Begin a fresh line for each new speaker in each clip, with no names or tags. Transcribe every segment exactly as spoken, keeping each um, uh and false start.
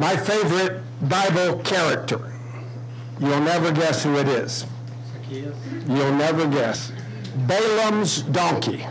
my favorite Bible character. You'll never guess who it is.
Zacchaeus.
You'll never guess. Balaam's donkey.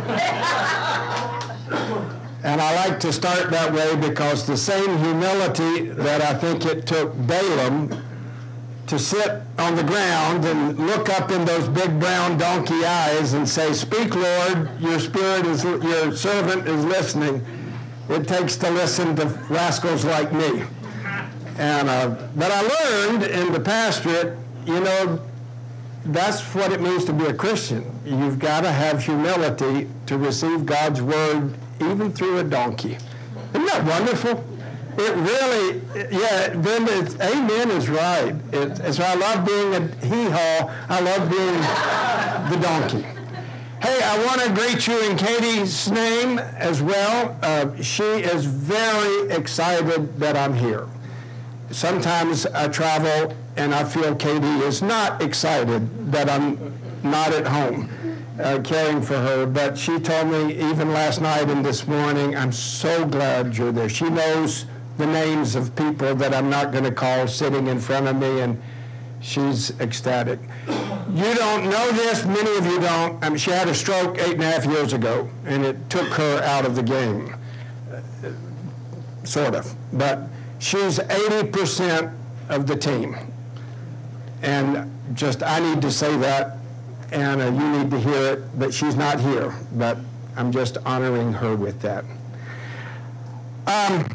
And I like to start that way because the same humility that I think it took Balaam to sit on the ground and look up in those big brown donkey eyes and say, "Speak, Lord, your spirit is, your servant is listening." It takes to listen to rascals like me. And uh, but I learned in the pastorate, you know, that's what it means to be a Christian. You've got to have humility to receive God's word, even through a donkey. Isn't that wonderful? It really, yeah, then it's, amen is right. It, so I love being a hee-haw. I love being the donkey. Hey, I want to greet you in Katie's name as well. Uh, she is very excited that I'm here. Sometimes I travel and I feel Katie is not excited that I'm not at home uh, caring for her. But she told me even last night and this morning, "I'm so glad you're there." She knows the names of people that I'm not going to call sitting in front of me, and she's ecstatic. You don't know this, many of you don't. I mean, she had a stroke eight and a half years ago, and it took her out of the game, uh, sort of. But she's eighty percent of the team. And just, I need to say that, and uh, you need to hear it, but she's not here. But I'm just honoring her with that. Um,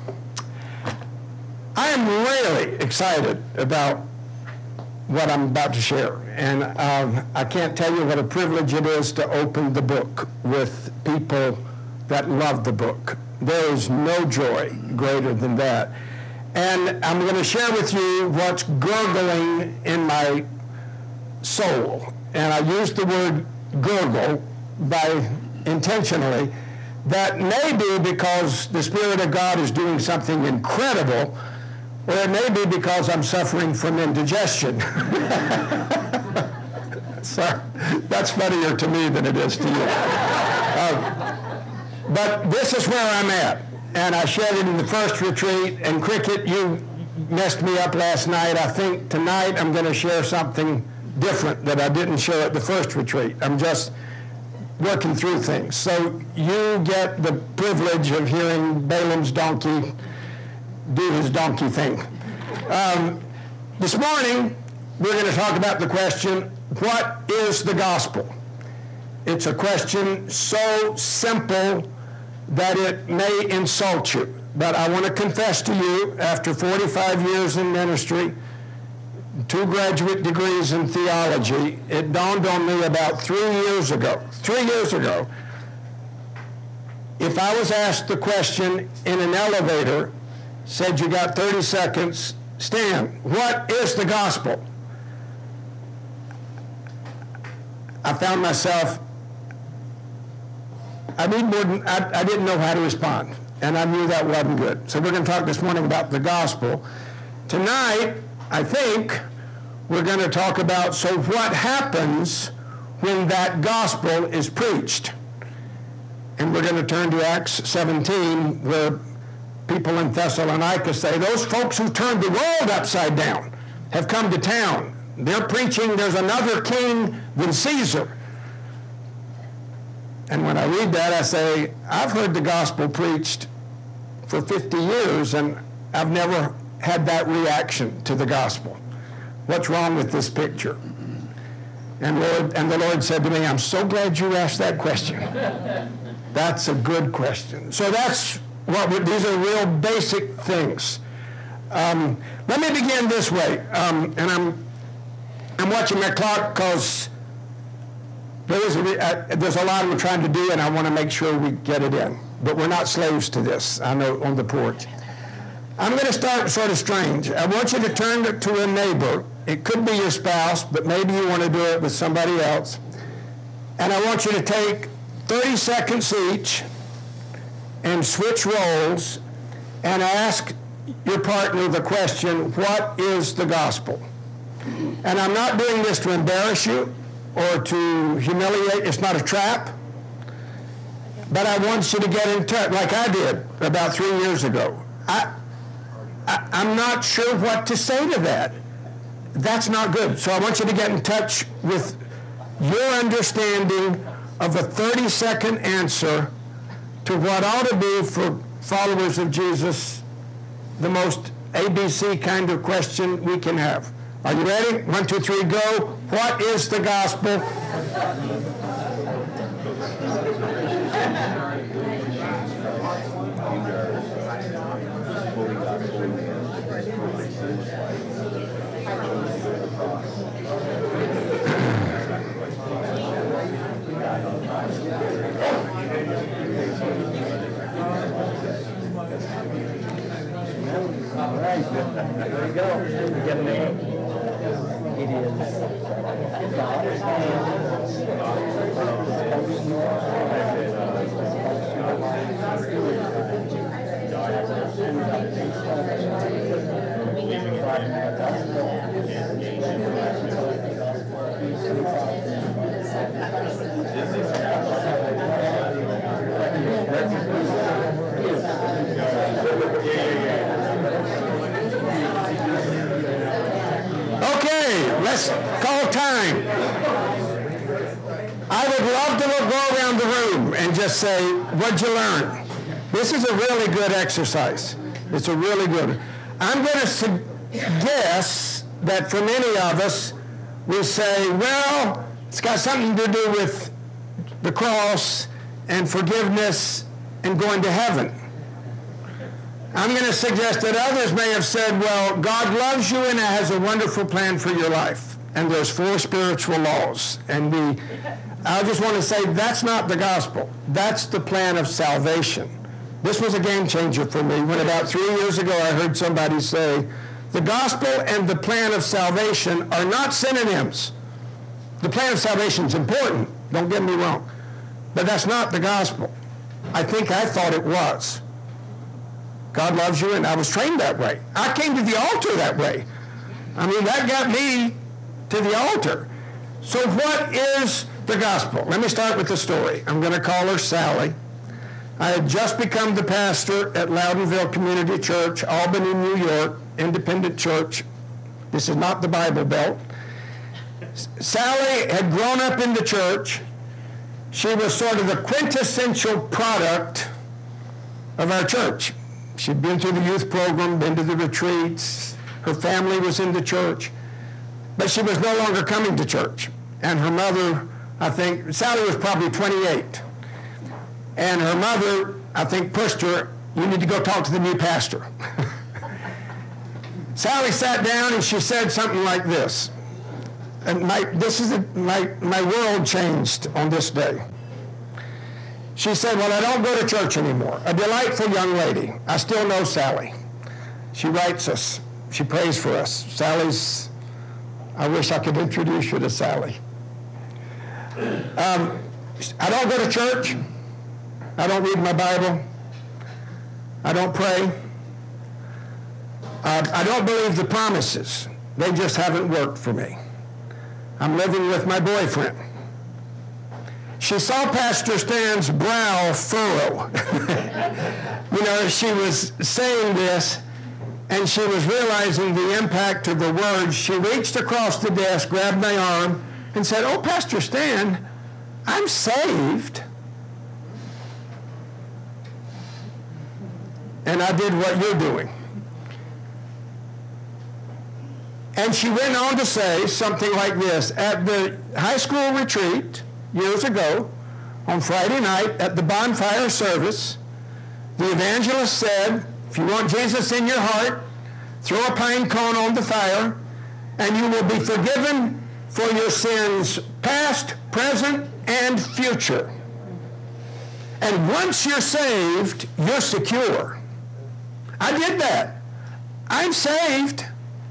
I am really excited about what I'm about to share. And um, I can't tell you what a privilege it is to open the book with people that love the book. There is no joy greater than that. And I'm going to share with you what's gurgling in my soul. And I use the word gurgle by intentionally. That may be because the Spirit of God is doing something incredible, or it may be because I'm suffering from indigestion. So that's funnier to me than it is to you. Uh, but this is where I'm at. And I shared it in the first retreat. And Cricket, you messed me up last night. I think tonight I'm going to share something different that I didn't share at the first retreat. I'm just working through things. So you get the privilege of hearing Balaam's donkey do his donkey thing. Um, this morning, we're going to talk about the question, what is the gospel? It's a question so simple that it may insult you. But I want to confess to you, after forty-five years in ministry, two graduate degrees in theology, it dawned on me about three years ago, three years ago, if I was asked the question in an elevator, said you got thirty seconds, Stan, what is the gospel? I found myself, I need more than, I, I didn't know how to respond, and I knew that wasn't good. So we're going to talk this morning about the gospel. Tonight, I think, we're going to talk about, so what happens when that gospel is preached? And we're going to turn to Acts seventeen, where people in Thessalonica say, those folks who turned the world upside down have come to town. They're preaching there's another king than Caesar. And when I read that, I say, I've heard the gospel preached for fifty years, and I've never had that reaction to the gospel. What's wrong with this picture? And Lord, and the Lord said to me, I'm so glad you asked that question. That's a good question. So that's what we, these are real basic things. Um, let me begin this way. Um, and I'm I'm watching my clock because there is a, uh, there's a lot we're trying to do, and I want to make sure we get it in. But we're not slaves to this. I know on the porch. I'm going to start sort of strange. I want you to turn to, to a neighbor. It could be your spouse, but maybe you want to do it with somebody else. And I want you to take thirty seconds each and switch roles and ask your partner the question, what is the gospel? And I'm not doing this to embarrass you or to humiliate. It's not a trap. But I want you to get in touch, like I did about three years ago. I, I, I'm not sure what to say to that. That's not good. So I want you to get in touch with your understanding of a thirty-second answer to what ought to be, for followers of Jesus, the most A B C kind of question we can have. Are you ready? One, two, three, go. What is the gospel?
All right, there we go. We get a name. It is God's
Okay, let's call time. I would love to look, go around the room and just say, what'd you learn? This is a really good exercise. It's a really good. I'm going to suggest that for many of us, we say, well, it's got something to do with the cross and forgiveness and going to heaven. I'm going to suggest that others may have said, well, God loves you and has a wonderful plan for your life. And there's four spiritual laws. And we, I just want to say that's not the gospel. That's the plan of salvation. This was a game changer for me. When about three years ago I heard somebody say, the gospel and the plan of salvation are not synonyms. The plan of salvation is important, don't get me wrong. But that's not the gospel. I think I thought it was. God loves you, and I was trained that way. I came to the altar that way. I mean, that got me to the altar. So what is the gospel? Let me start with the story. I'm going to call her Sally. I had just become the pastor at Loudonville Community Church, Albany, New York, independent church. This is not the Bible Belt. Sally had grown up in the church. She was sort of the quintessential product of our church. She'd been through the youth program, been to the retreats. Her family was in the church. But she was no longer coming to church. And her mother, I think, Sally was probably twenty-eight. And her mother, I think, pushed her, you need to go talk to the new pastor. Sally sat down and she said something like this. And my, this is a, my, my world changed on this day. She said, well, I don't go to church anymore. A delightful young lady. I still know Sally. She writes us. She prays for us. Sally's, I wish I could introduce you to Sally. Um, I don't go to church. I don't read my Bible. I don't pray. Uh, I don't believe the promises. They just haven't worked for me. I'm living with my boyfriend. She saw Pastor Stan's brow furrow. You know, she was saying this, and she was realizing the impact of the words. She reached across the desk, grabbed my arm, and said, oh, Pastor Stan, I'm saved. And I did what you're doing. And she went on to say something like this. At the high school retreat years ago, on Friday night at the bonfire service, the evangelist said, if you want Jesus in your heart, throw a pine cone on the fire, and you will be forgiven for your sins past, present, and future. And once you're saved, you're secure. I did that. I'm saved.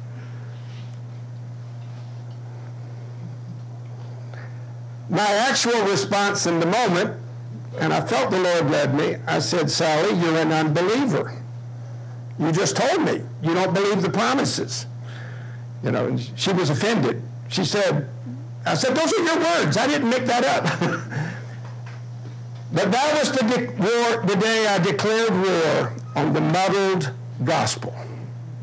My actual response in the moment, and I felt the Lord led me, I said, Sally, you're an unbeliever. You just told me you don't believe the promises. You know, and she was offended. She said, I said, those are your words. I didn't make that up. But that was the, de- war, the day I declared war on the muddled gospel.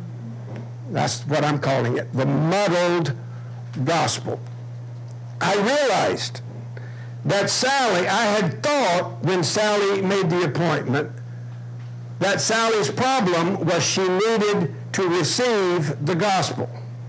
That's what I'm calling it, the muddled gospel. I realized that Sally, I had thought when Sally made the appointment, that Sally's problem was she needed to receive the gospel.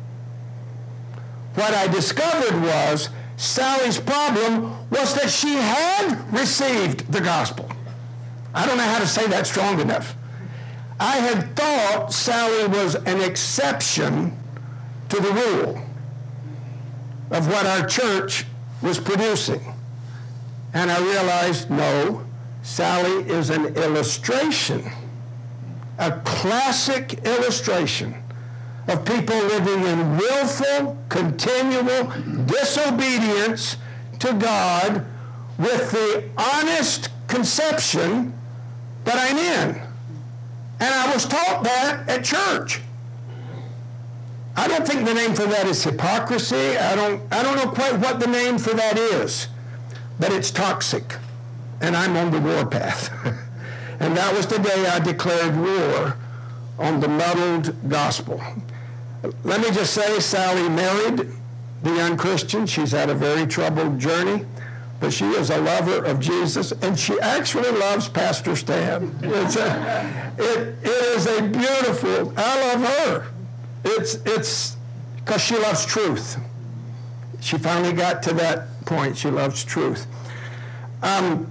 What I discovered was Sally's problem was that she had received the gospel. I don't know how to say that strong enough. I had thought Sally was an exception to the rule of what our church was producing. And I realized, no, Sally is an illustration, a classic illustration of people living in willful, continual disobedience to God with the honest conception that I'm in. And I was taught that at church. I don't think the name for that is hypocrisy. I don't, I don't know quite what the name for that is, but it's toxic. And I'm on the warpath. And that was the day I declared war on the muddled gospel. Let me just say, Sally married the young Christian. She's had a very troubled journey, but she is a lover of Jesus, and she actually loves Pastor Stan. It's a, it, it is a beautiful, I love her. It's it's because she loves truth. She finally got to that point. She loves truth. Um,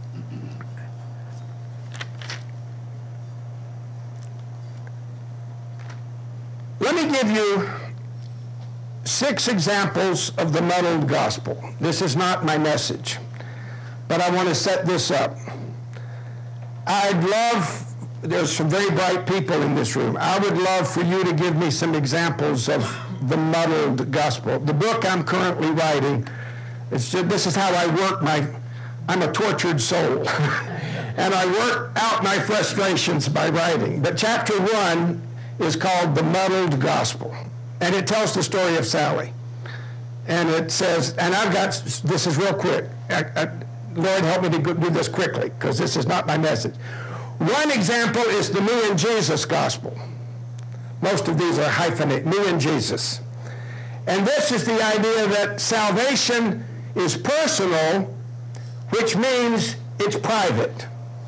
let me give you six examples of the muddled gospel. This is not my message, but I want to set this up. I'd love, there's some very bright people in this room. I would love for you to give me some examples of the muddled gospel. The book I'm currently writing, it's just, this is how I work my, I'm a tortured soul. And I work out my frustrations by writing. But chapter one is called The Muddled Gospel. And it tells the story of Sally. And it says, and I've got, this is real quick. I, I, Lord, help me to do this quickly, because this is not my message. One example is the me and Jesus gospel. Most of these are hyphenate, me and Jesus. And this is the idea that salvation is personal, which means it's private.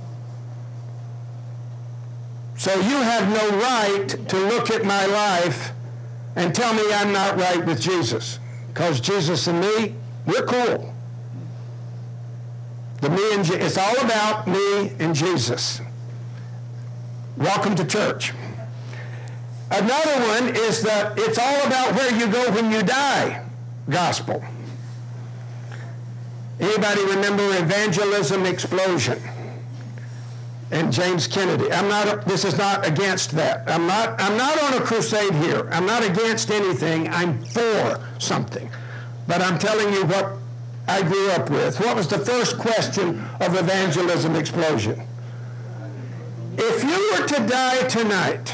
So you have no right to look at my life and tell me I'm not right with Jesus, because Jesus and me, we're cool. The me and Je- it's all about me and Jesus. Welcome to church. Another one is that it's all about where you go when you die gospel. Anybody remember Evangelism Explosion and James Kennedy? I'm not, this is not against that. I'm not, I'm not on a crusade here. I'm not against anything. I'm for something. But I'm telling you what I grew up with. What was the first question of Evangelism Explosion? If you were to die tonight,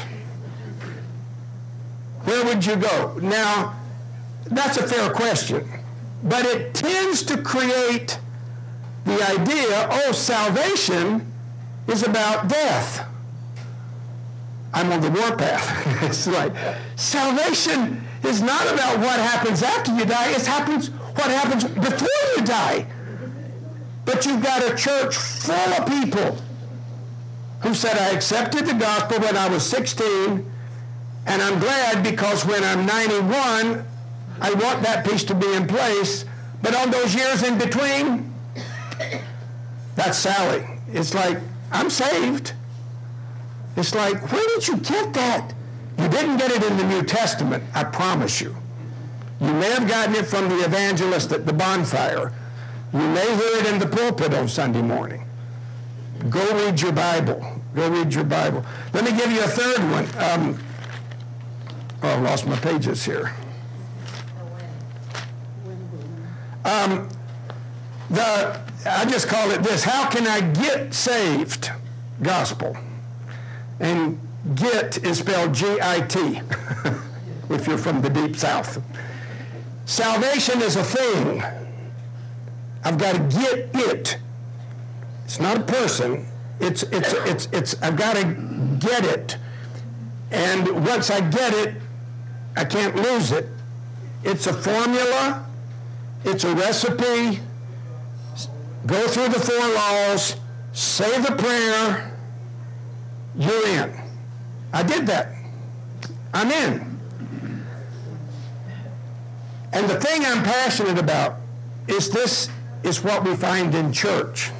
where would you go? Now, that's a fair question, but it tends to create the idea, oh, salvation is about death. I'm on the warpath. It's like, salvation is not about what happens after you die, it happens what happens before you die. But you've got a church full of people who said, I accepted the gospel when I was sixteen, and I'm glad because when I'm ninety-one, I want that piece to be in place. But on those years in between, that's Sally. It's like, I'm saved. It's like, where did you get that? You didn't get it in the New Testament, I promise you. You may have gotten it from the evangelist at the bonfire. You may hear it in the pulpit on Sunday morning. Go read your Bible. Go read your Bible. Let me give you a third one. Um, oh, I lost my pages here. Um, the I just call it this. How can I get saved? Gospel. And get is spelled G I T if you're from the deep south. Salvation is a thing. I've got to get it. It's not a person. It's it's it's it's I've got to get it. And once I get it, I can't lose it. It's a formula. It's a recipe. Go through the four laws, say the prayer, you're in. I did that. I'm in. And the thing I'm passionate about is this is what we find in church.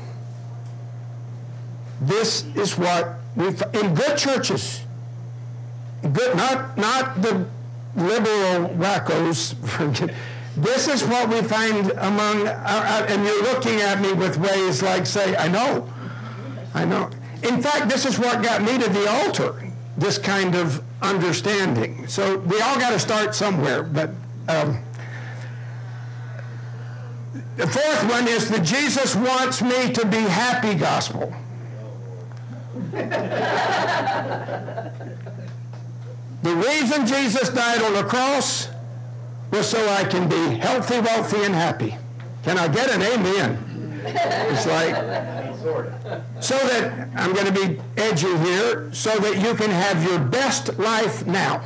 This is what we find in good churches. Good, not, not the liberal wackos. This is what we find among, uh, and you're looking at me with ways like, say, I know, I know. In fact, this is what got me to the altar, this kind of understanding. So we all got to start somewhere, but um, the fourth one is the Jesus wants me to be happy gospel. The reason Jesus died on the cross was so I can be healthy, wealthy, and happy. Can I get an amen? It's like, so that, I'm going to be edgy here, so that you can have your best life now.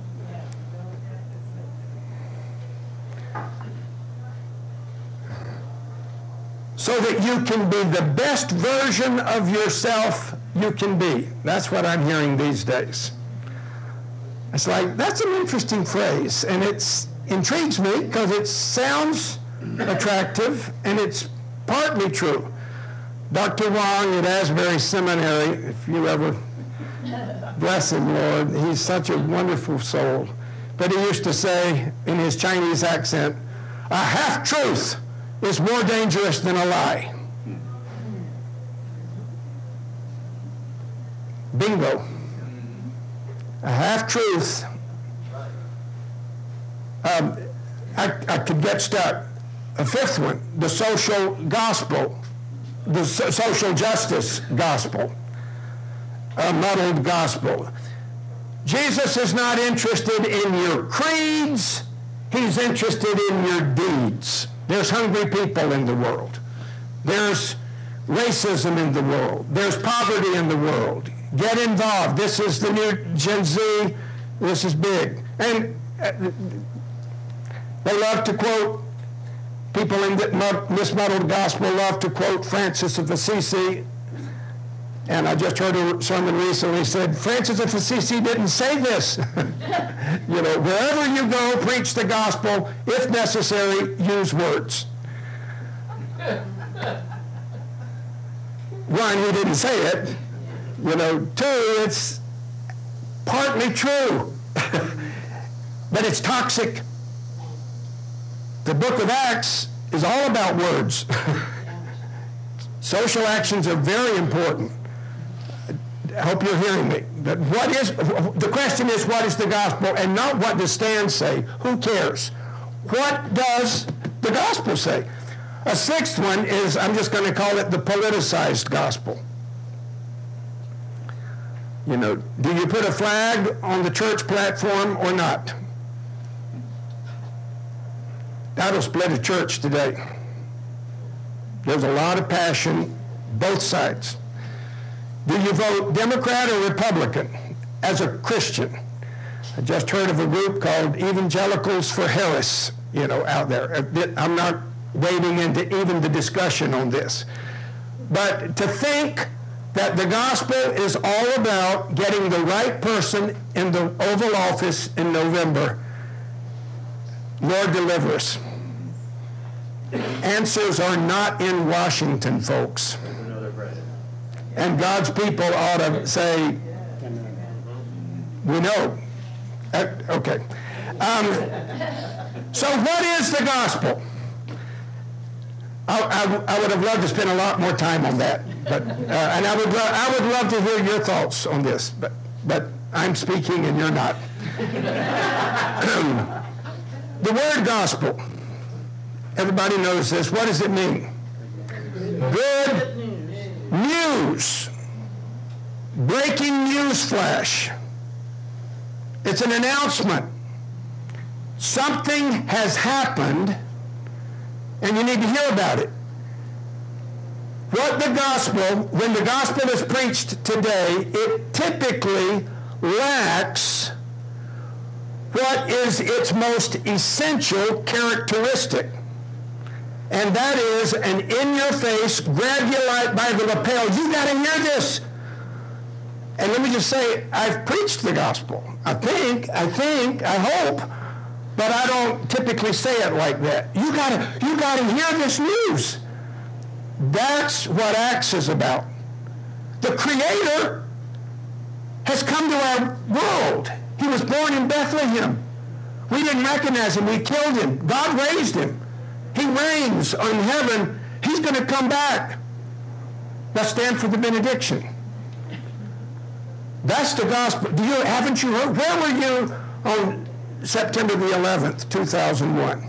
So that you can be the best version of yourself you can be. That's what I'm hearing these days. It's like, that's an interesting phrase, and it intrigues me because it sounds attractive, and it's partly true. Doctor Wong at Asbury Seminary, if you ever, bless him, Lord, he's such a wonderful soul. But he used to say in his Chinese accent, a half-truth is more dangerous than a lie. Bingo. A half-truth. Um, I, I could get stuck. A fifth one, the social gospel, the so- social justice gospel, a muddled gospel. Jesus is not interested in your creeds. He's interested in your deeds. There's hungry people in the world. There's racism in the world. There's poverty in the world. Get involved. This is the new Gen Z. This is big. And uh, they love to quote, people in this mismuddled gospel love to quote Francis of Assisi. And I just heard a sermon recently said, Francis of Assisi didn't say this. You know, wherever you go, preach the gospel. If necessary, use words. One, he didn't say it. You know, two, it's partly true. But it's toxic. The book of Acts is all about words. Social actions are very important. I hope you're hearing me. But what is, the question is, what is the gospel, and not what does Stan say? Who cares? What does the gospel say? A sixth one is, I'm just going to call it the politicized gospel. You know, do you put a flag on the church platform or not? That'll split a church today. There's a lot of passion, both sides. Do you vote Democrat or Republican as a Christian? I just heard of a group called Evangelicals for Harris, you know, out there. I'm not wading into even the discussion on this. But to think that the gospel is all about getting the right person in the Oval Office in November, Lord deliver us. Answers are not in Washington, folks. And God's people ought to say, we know. Uh, okay. Um, so what is the gospel? I, I, I would have loved to spend a lot more time on that, but uh, and I would lo- I would love to hear your thoughts on this, but but I'm speaking and you're not. The word gospel. Everybody knows this. What does it mean? Good news. Breaking news flash. It's an announcement. Something has happened, and you need to hear about it. What the gospel, when the gospel is preached today, it typically lacks what is its most essential characteristic. And that is an in-your-face, grab you like by the lapel. You got to hear this. And let me just say, I've preached the gospel. I think, I think, I hope, but I don't typically say it like that. You got to, you got to hear this news. That's what Acts is about. The Creator has come to our world. He was born in Bethlehem. We didn't recognize him. We killed him. God raised him. He reigns on heaven. He's going to come back. Now stand for the benediction. That's the gospel. Do you, haven't you heard? Where were you on September the eleventh, two thousand one?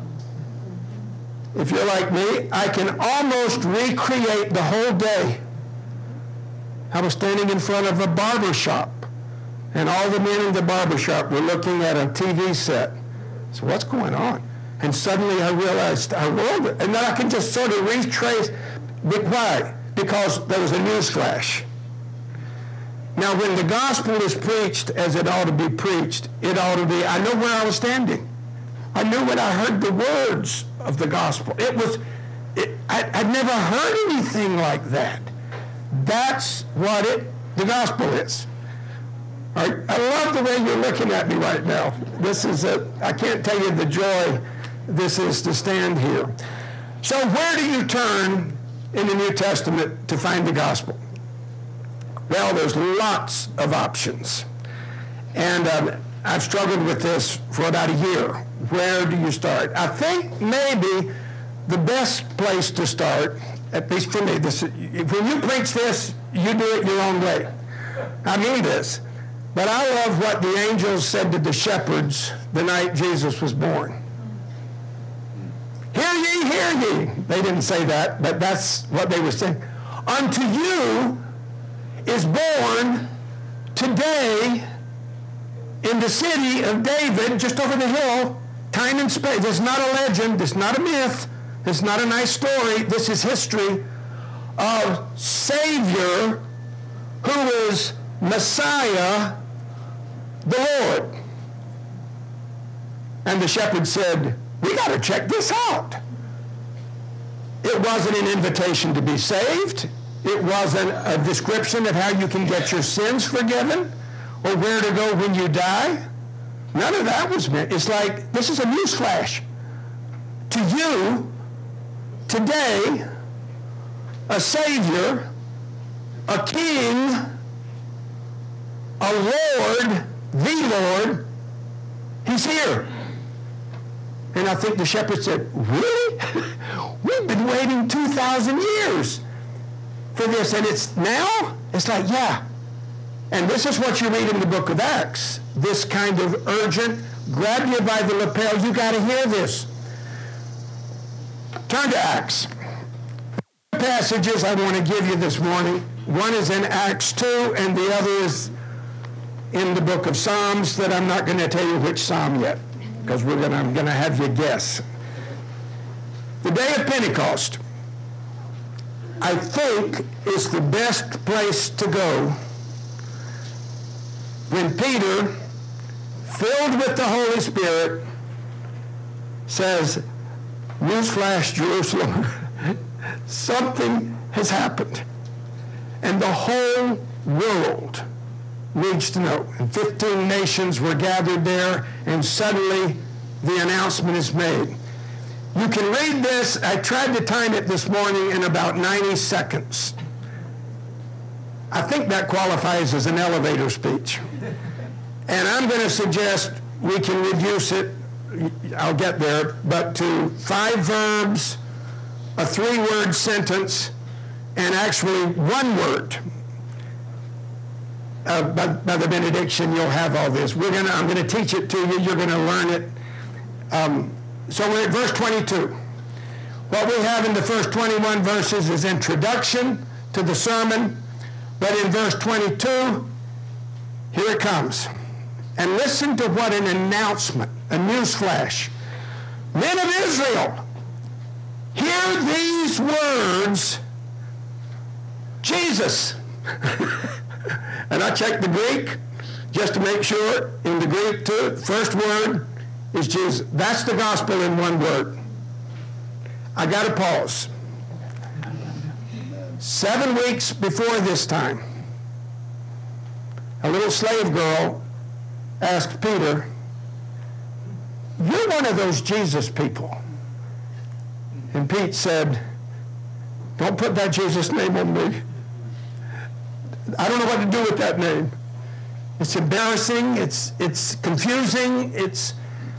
If you're like me, I can almost recreate the whole day. I was standing in front of a barber shop, and all the men in the barber shop were looking at a T V set. So what's going on? And suddenly I realized our world, and then I can just sort of retrace. Why? Because there was a news flash. Now, when the gospel is preached as it ought to be preached, it ought to be, I know where I was standing. I knew when I heard the words of the gospel. It was, it, I, I'd never heard anything like that. That's what it, the gospel is. I, I love the way you're looking at me right now. This is a, I can't tell you the joy this is to stand here. So where do you turn in the New Testament to find the gospel? Well, there's lots of options. And um, I've struggled with this for about a year. Where do you start? I think maybe the best place to start, at least for me, this, when you preach this, you do it your own way. I mean this. But I love what the angels said to the shepherds the night Jesus was born. Hear ye, hear ye. They didn't say that, but that's what they were saying. Unto you is born today in the city of David, just over the hill, time and space. This is not a legend. This is not a myth. This is not a nice story. This is history of Savior who is Messiah, the Lord. And the shepherd said, we got to check this out. It wasn't an invitation to be saved. It wasn't a description of how you can get your sins forgiven or where to go when you die. None of that was meant. It's like, this is a news flash. To you, today, a Savior, a King, a Lord, the Lord, he's here. And I think the shepherd said, really? We've been waiting two thousand years for this, and it's now? It's like, yeah. And this is what you read in the book of Acts. This kind of urgent, grab you by the lapel, you got to hear this. Turn to Acts. Two passages I want to give you this morning. One is in Acts two, and the other is in the book of Psalms that I'm not going to tell you which Psalm yet, because we're going to, I'm going to have you guess. The day of Pentecost, I think, is the best place to go when Peter, filled with the Holy Spirit, says, newsflash, Jerusalem, something has happened. And the whole world needs to know. And fifteen nations were gathered there, and suddenly the announcement is made. You can read this. I tried to time it this morning in about ninety seconds. I think that qualifies as an elevator speech. And I'm going to suggest we can reduce it, I'll get there, but to five verbs, a three-word sentence, and actually one word. Uh, by, by the benediction, you'll have all this. We're gonna, I'm going to teach it to you. You're going to learn it. Um, so we're at verse twenty-two. What we have in the first twenty-one verses is introduction to the sermon. But in verse twenty-two, here it comes. And listen to what an announcement, a news flash. Men of Israel, hear these words. Jesus. And I checked the Greek just to make sure. In the Greek, too, the first word is Jesus. That's the gospel in one word. I got to pause. Seven weeks before this time, a little slave girl asked Peter, "You're one of those Jesus people." And Pete said, "Don't put that Jesus name on me. I don't know what to do with that name. It's embarrassing, it's, it's confusing, it's..."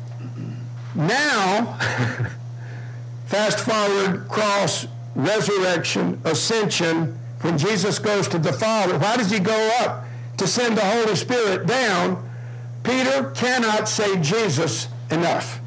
Now, fast forward, cross, resurrection, ascension, when Jesus goes to the Father, why does he go up? To send the Holy Spirit down. Peter cannot say Jesus enough.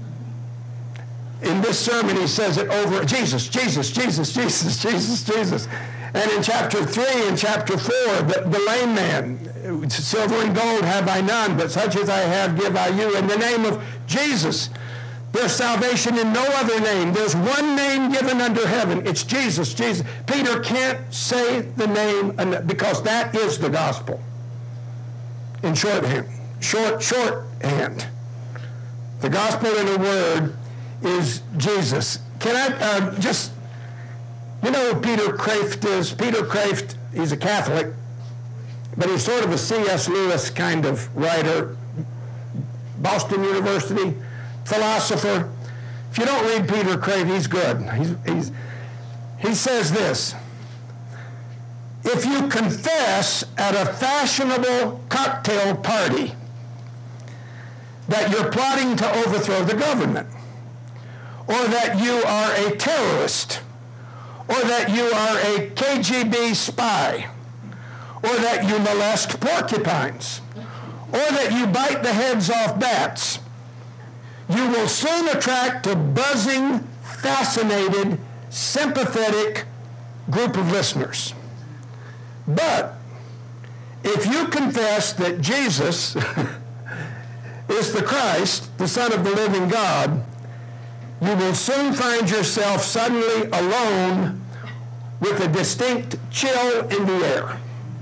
In this sermon, he says it over, Jesus, Jesus, Jesus, Jesus, Jesus, Jesus. And in chapter three and chapter four, the, the lame man, silver and gold have I none, but such as I have give I you. In the name of Jesus, there's salvation in no other name. There's one name given under heaven. It's Jesus, Jesus. Peter can't say the name because that is the gospel. In shorthand, short, shorthand. The gospel in a word is Jesus. Can I uh, just, you know who Peter Kraft is? Peter Kraft, he's a Catholic, but he's sort of a C S Lewis kind of writer. Boston University, philosopher. If you don't read Peter Kraft, he's good. He's, he's, he says this: if you confess at a fashionable cocktail party that you're plotting to overthrow the government, or that you are a terrorist, or that you are a K G B spy, or that you molest porcupines, or that you bite the heads off bats, you will soon attract a buzzing, fascinated, sympathetic group of listeners. But if you confess that Jesus is the Christ, the Son of the living God, you will soon find yourself suddenly alone with a distinct chill in the air.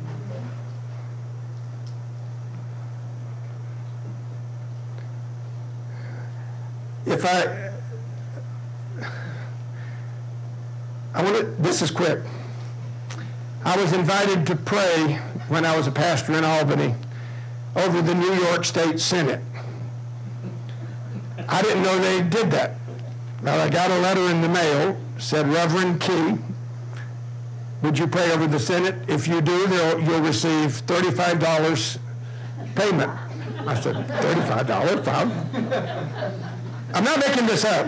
If I, I want to, this is quick. I was invited to pray when I was a pastor in Albany over the New York State Senate. I didn't know they did that. Well, I got a letter in the mail, said, Reverend Key, would you pray over the Senate? If you do, you'll receive thirty-five dollars payment. I said, thirty-five dollars? I'm not making this up.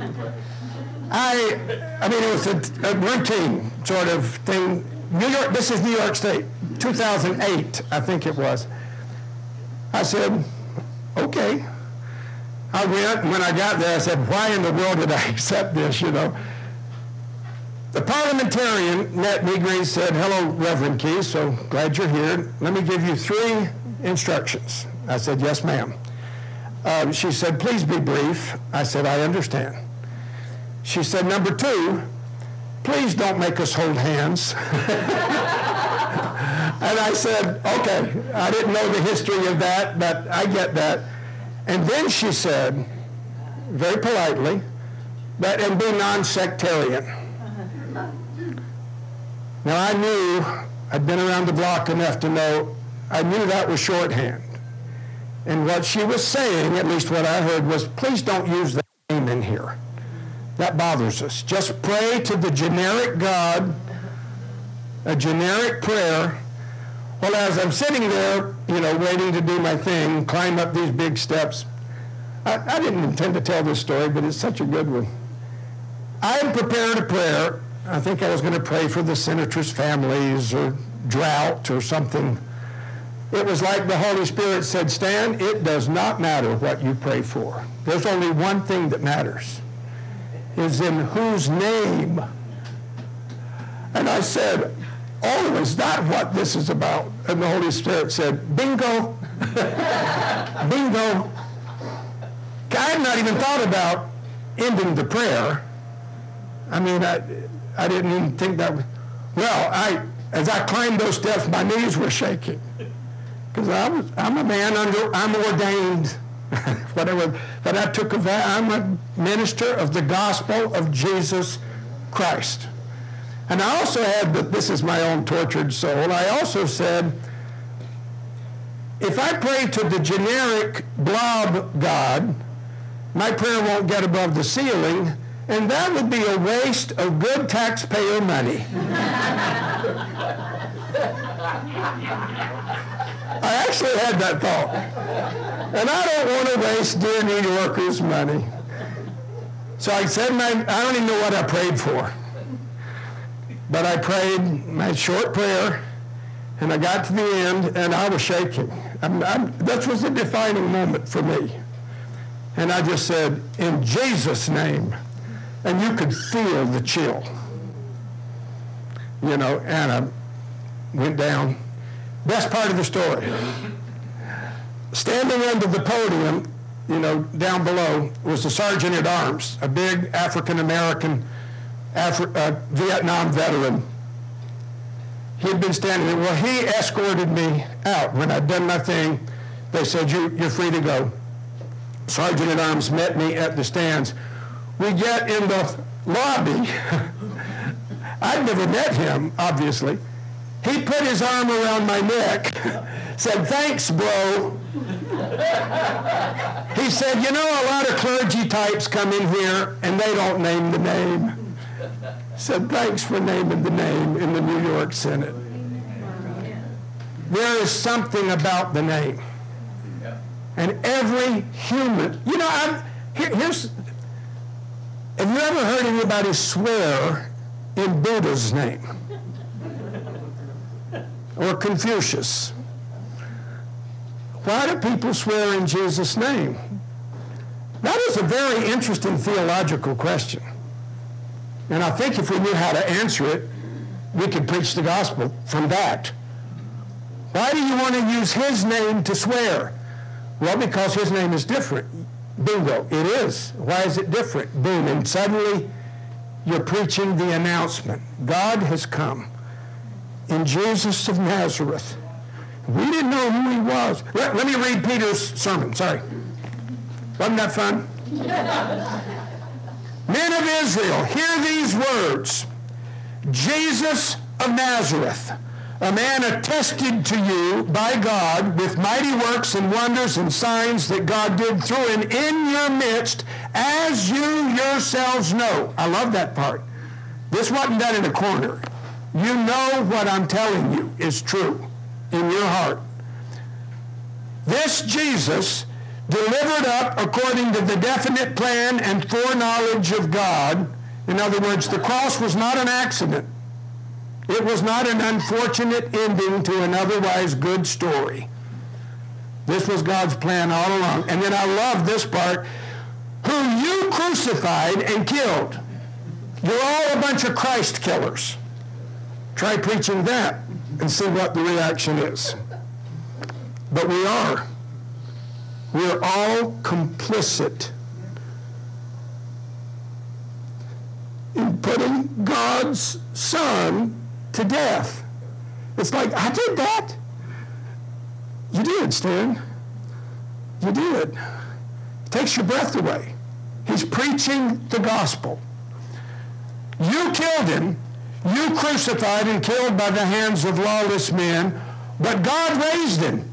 I, I mean, it was a, a routine sort of thing. New York, this is New York State, two thousand eight, I think it was. I said, okay. I went, and when I got there, I said, why in the world did I accept this, you know? The parliamentarian met me, Grace, said, hello, Reverend Key, so glad you're here. Let me give you three instructions. I said, yes, ma'am. Uh, she said, please be brief. I said, I understand. She said, number two, please don't make us hold hands. And I said, okay, I didn't know the history of that, but I get that. And then she said, very politely, that and be non-sectarian. Now I knew, I'd been around the block enough to know, I knew that was shorthand. And what she was saying, at least what I heard, was please don't use that name in here. That bothers us. Just pray to the generic God, a generic prayer. Well, as I'm sitting there, you know, waiting to do my thing, climb up these big steps, I, I didn't intend to tell this story, but it's such a good one. I had prepared a prayer. I think I was going to pray for the senators' families or drought or something. It was like the Holy Spirit said, Stan, it does not matter what you pray for. There's only one thing that matters, is in whose name. And I said, oh, is that what this is about? And the Holy Spirit said, bingo, bingo. I had not even thought about ending the prayer. I mean, I, I didn't even think that. Well, I, as I climbed those steps, my knees were shaking. Because I was, I'm a man under, I'm ordained. Whatever, but I took a vow. I'm a minister of the gospel of Jesus Christ. And I also had, but this is my own tortured soul, I also said, if I pray to the generic blob God, my prayer won't get above the ceiling, and that would be a waste of good taxpayer money. I actually had that thought. And I don't want to waste dear New Yorkers' money. So I said, my, I don't even know what I prayed for. But I prayed my short prayer, and I got to the end, and I was shaking. I'm, I'm, that was a defining moment for me. And I just said, in Jesus' name. And you could feel the chill. You know, and I went down. Best part of the story. Standing under the podium, you know, down below, was the sergeant at arms, a big African-American Afri- uh, Vietnam veteran. He had been standing there. Well, he escorted me out. When I'd done my thing, they said, you, you're free to go. Sergeant at arms met me at the stands. We get in the lobby. I'd never met him, obviously. He put his arm around my neck, said, thanks, bro. He said, you know, a lot of clergy types come in here and they don't name the name. Said, thanks for naming the name in the New York Senate. There is something about the name. And every human, you know, I've, here, here's, have you ever heard anybody swear in Buddha's name? Or Confucius? Why do people swear in Jesus' name? That is a very interesting theological question. And I think if we knew how to answer it, we could preach the gospel from that. Why do you want to use his name to swear? Well, because his name is different. Bingo, it is. Why is it different? Boom, and suddenly you're preaching the announcement. God has come in Jesus of Nazareth. We didn't know who he was. Let, let me read Peter's sermon. Sorry. Wasn't that fun? Men of Israel, hear these words. Jesus of Nazareth, a man attested to you by God with mighty works and wonders and signs that God did through and in your midst, as you yourselves know. I love that part. This wasn't done in a corner. You know what I'm telling you is true in your heart. This Jesus, delivered up according to the definite plan and foreknowledge of God. In other words, the cross was not an accident. It was not an unfortunate ending to an otherwise good story. This was God's plan all along. And then I love this part, who you crucified and killed. You're all a bunch of Christ killers. Try preaching that and see what the reaction is. But we are. We're all complicit in putting God's Son to death. It's like, I did that. You did, Stan. You did. It takes your breath away. He's preaching the gospel. You killed him. You crucified and killed by the hands of lawless men, but God raised him.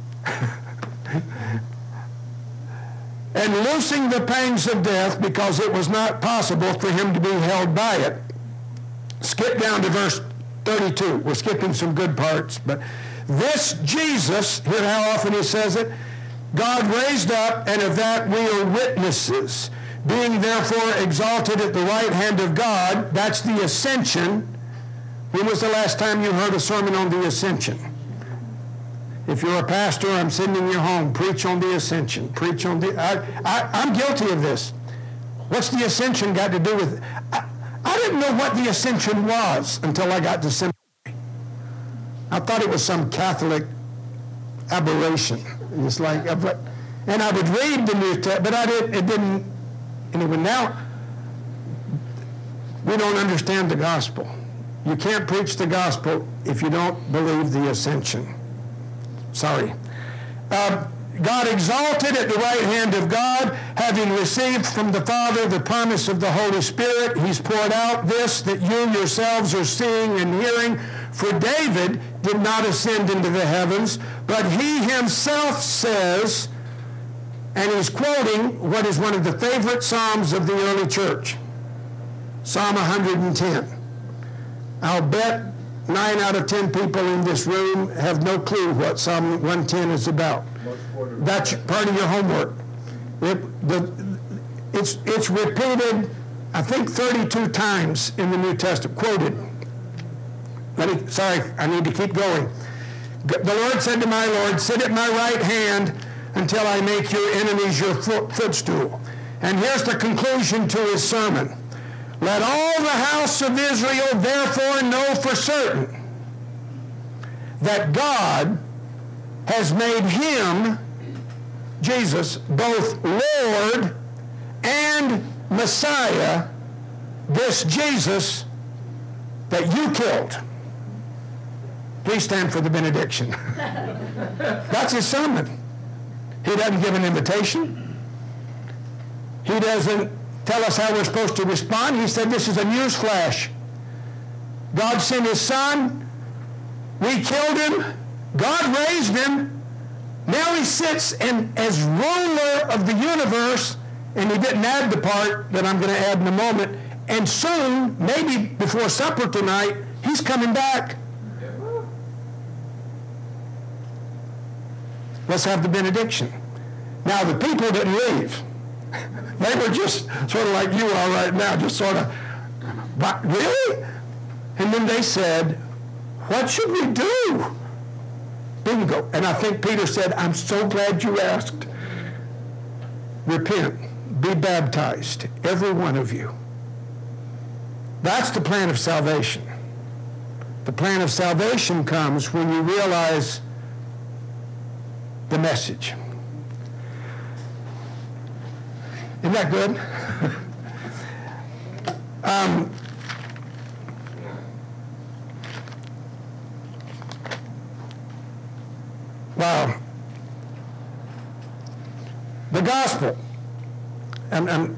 And loosing the pangs of death, because it was not possible for him to be held by it. Skip down to verse thirty-two. We're skipping some good parts, but this Jesus, hear how often he says it, God raised up, and of that we are witnesses. Being therefore exalted at the right hand of God, that's the ascension. When was the last time you heard a sermon on the ascension? If you're a pastor, I'm sending you home. Preach on the ascension. Preach on the... I, I, I'm guilty of this. What's the ascension got to do with... I, I didn't know what the ascension was until I got to seminary. I thought it was some Catholic aberration. It's like... And I would read the New Testament, but I didn't... It didn't... Anyway, now we don't understand the gospel. You can't preach the gospel if you don't believe the ascension. Sorry. Uh, God exalted at the right hand of God, having received from the Father the promise of the Holy Spirit. He's poured out this that you yourselves are seeing and hearing. For David did not ascend into the heavens, but he himself says, and he's quoting what is one of the favorite psalms of the early church, Psalm one hundred ten. I'll bet nine out of ten people in this room have no clue what Psalm one ten is about. That's part of your homework. It, the, it's, it's repeated, I think, thirty-two times in the New Testament, quoted. Let me, sorry, I need to keep going. The Lord said to my Lord, sit at my right hand until I make your enemies your foot, footstool. And here's the conclusion to his sermon. Let all the house of Israel therefore know for certain that God has made him, Jesus, both Lord and Messiah, this Jesus that you killed. Please stand for the benediction. That's his sermon. He doesn't give an invitation. He doesn't tell us how we're supposed to respond. He said this is a news flash. God sent his son. We killed him. God raised him. Now he sits and as ruler of the universe, and he didn't add the part that I'm going to add in a moment, and soon, maybe before supper tonight, he's coming back. Let's have the benediction. Now, the people didn't leave. They were just sort of like you are right now, just sort of, but really? And then they said, what should we do? Bingo. And I think Peter said, I'm so glad you asked. Repent. Be baptized, every one of you. That's the plan of salvation. The plan of salvation comes when you realize the message. Isn't that good? um, wow. The gospel. And, and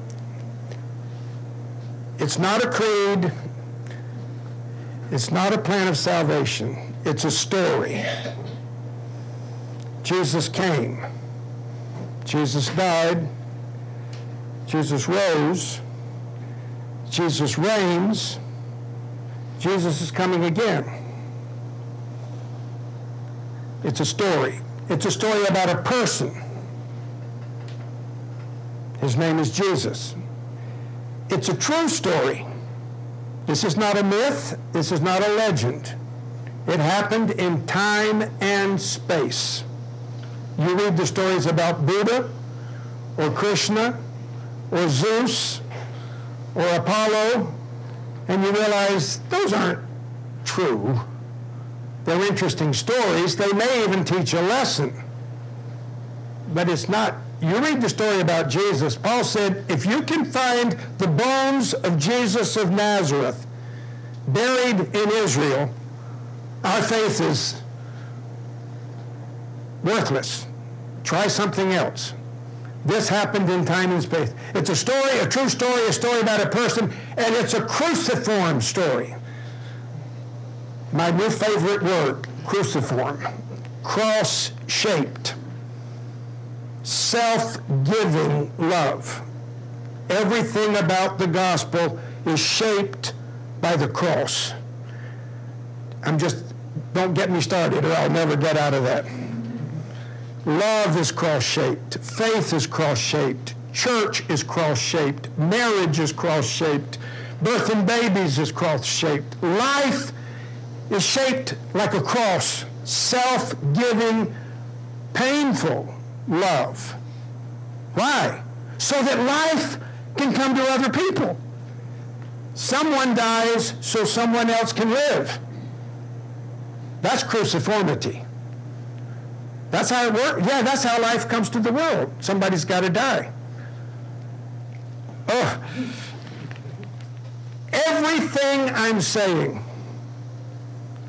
it's not a creed. It's not a plan of salvation. It's a story. Jesus came. Jesus died. Jesus rose. Jesus reigns. Jesus is coming again. It's a story. It's a story about a person. His name is Jesus. It's a true story. This is not a myth. This is not a legend. It happened in time and space. You read the stories about Buddha or Krishna or Zeus or Apollo, and you realize those aren't true. They're interesting stories. They may even teach a lesson. But it's not. You read the story about Jesus. Paul said, if you can find the bones of Jesus of Nazareth buried in Israel, our faith is worthless. Try something else. This happened in time and space. It's a story, a true story, a story about a person, and it's a cruciform story. My new favorite word, cruciform. Cross-shaped. Self-giving love. Everything about the gospel is shaped by the cross. I'm just, don't get me started or I'll never get out of that. Love is cross-shaped. Faith is cross-shaped. Church is cross-shaped. Marriage is cross-shaped. Birthing babies is cross-shaped. Life is shaped like a cross. Self-giving, painful love. Why? So that life can come to other people. Someone dies so someone else can live. That's cruciformity. That's how it works. Yeah, that's how life comes to the world. Somebody's got to die. Oh. Everything I'm saying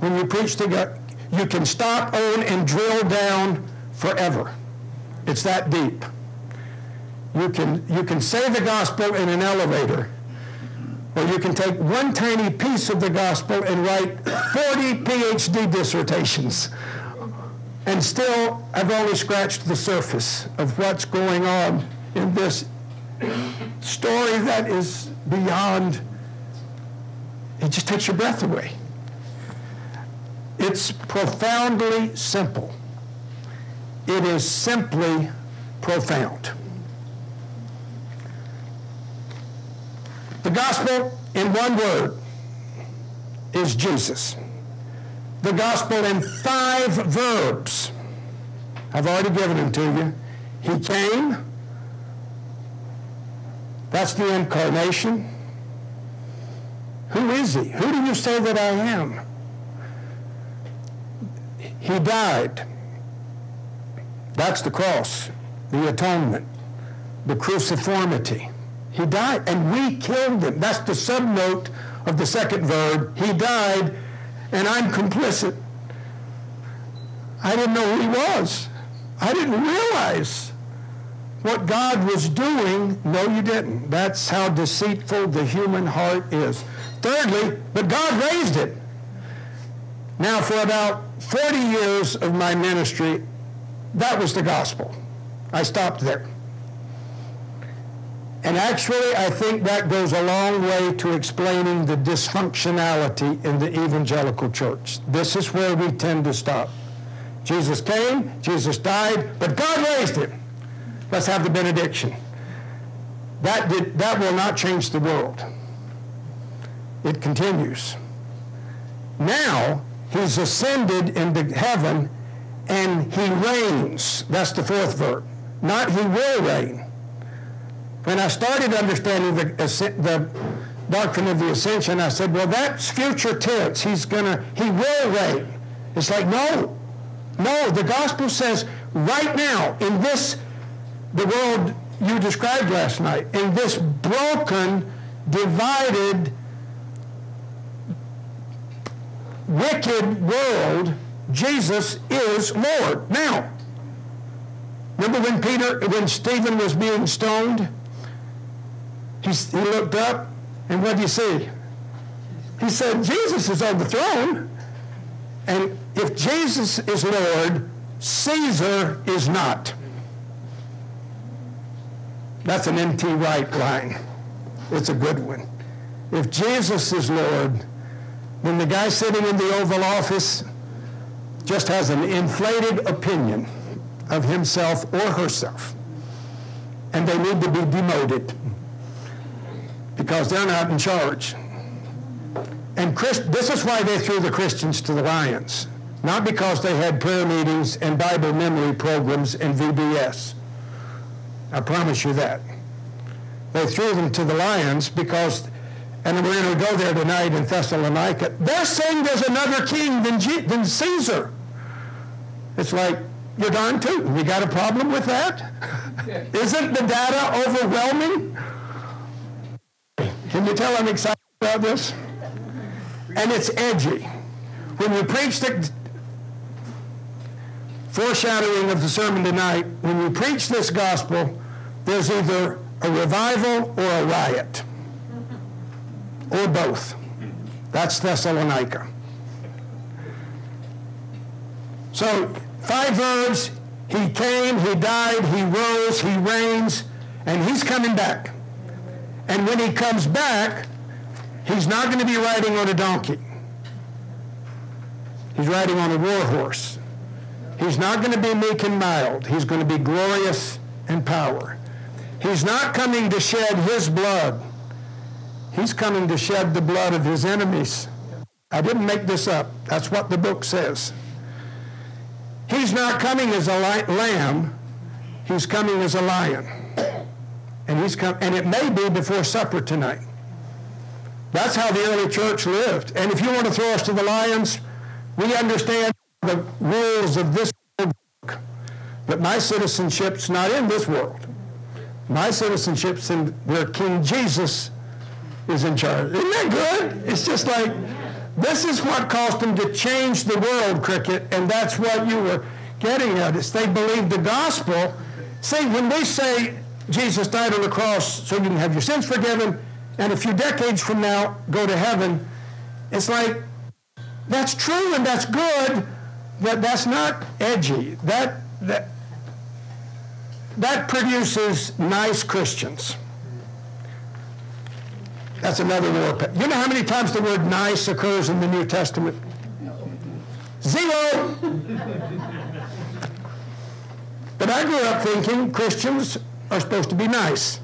When you preach the gospel, you can stop, own, and drill down forever. It's that deep. You can, you can say the gospel in an elevator, or you can take one tiny piece of the gospel and write forty P H D dissertations. And still, I've only scratched the surface of what's going on in this story that is beyond, it just takes your breath away. It's profoundly simple. It is simply profound. The gospel, in one word, is Jesus. The gospel in five verbs. I've already given them to you. He came. That's the incarnation. Who is he? Who do you say that I am? He died. That's the cross, the atonement, the cruciformity. He died, and we killed him. That's the subnote of the second verb. He died, and I'm complicit. I didn't know who he was. I didn't realize what God was doing. No, you didn't. That's how deceitful the human heart is. Thirdly, but God raised him. Now, for about forty years of my ministry, that was the gospel. I stopped there. And actually, I think that goes a long way to explaining the dysfunctionality in the evangelical church. This is where we tend to stop. Jesus came, Jesus died, but God raised him. Let's have the benediction. That, did, that will not change the world. It continues. Now, he's ascended into heaven, and he reigns. That's the fourth verb. Not he will reign. When I started understanding the, the doctrine of the ascension, I said, well, that's future tense. He's gonna, he will reign. It's like, no, no, the gospel says right now, in this, the world you described last night, in this broken, divided, wicked world, Jesus is Lord. Now, remember when Peter, when Stephen was being stoned? He, he looked up, and what did he see? He said, Jesus is on the throne. And if Jesus is Lord, Caesar is not. That's an N T Wright line. It's a good one. If Jesus is Lord, then the guy sitting in the Oval Office just has an inflated opinion of himself or herself. And they need to be demoted, because they're not in charge. And Christ, this is why they threw the Christians to the lions. Not because they had prayer meetings and Bible memory programs and V B S. I promise you that. They threw them to the lions because, and we're going to go there tonight in Thessalonica, they're saying there's another king than, G, than Caesar. It's like, you're darn tootin'. You got a problem with that? Isn't the data overwhelming? Can you tell I'm excited about this? And it's edgy. When you preach the foreshadowing of the sermon tonight, when you preach this gospel, there's either a revival or a riot, or both. That's Thessalonica. So, five verbs: he came, he died, he rose, he reigns, and he's coming back. And when he comes back, he's not going to be riding on a donkey. He's riding on a war horse. He's not going to be meek and mild. He's going to be glorious in power. He's not coming to shed his blood. He's coming to shed the blood of his enemies. I didn't make this up. That's what the book says. He's not coming as a lamb. He's coming as a lion. And he's come, and it may be before supper tonight. That's how the early church lived. And if you want to throw us to the lions, we understand the rules of this world. But my citizenship's not in this world. My citizenship's in where King Jesus is in charge. Isn't that good? It's just like, This is what caused them to change the world, Cricket, and that's what you were getting at. Is they believed the gospel. See, when we say Jesus died on the cross so you can have your sins forgiven, and a few decades from now go to heaven, it's like, that's true and that's good, but that's not edgy. That, that, that produces nice Christians. That's another warped. You know how many times the word nice occurs in the New Testament? Zero. But I grew up thinking Christians are supposed to be nice.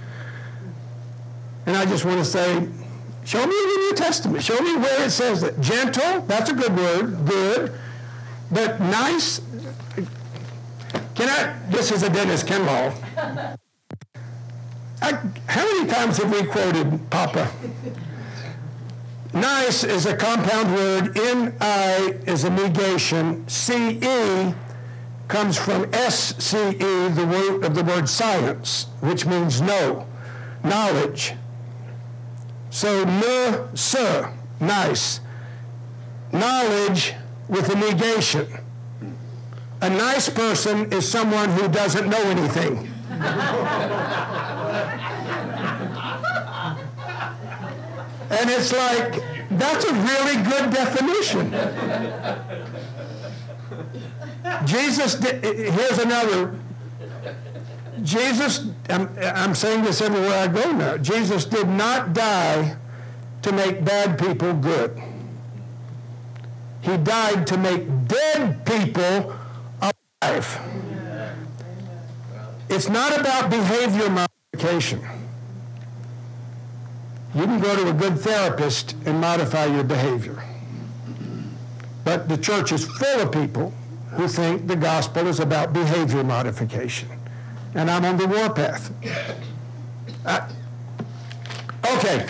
And I just want to say, show me in the New Testament. Show me where it says that. Gentle, that's a good word, good. But nice, can I, this is a Dennis Kimball. I, how many times have we quoted Papa? Nice is a compound word. N I is a negation. C E comes from S C E, the word of the word science, which means know, knowledge. So ne, se, nice. Knowledge with a negation. A nice person is someone who doesn't know anything. And it's like, that's a really good definition. Jesus did, here's another. Jesus, I'm, I'm saying this everywhere I go now. Jesus did not die to make bad people good. He died to make dead people alive. It's not about behavior modification. You can go to a good therapist and modify your behavior. But the church is full of people who think the gospel is about behavior modification. And I'm on the warpath. Uh, okay.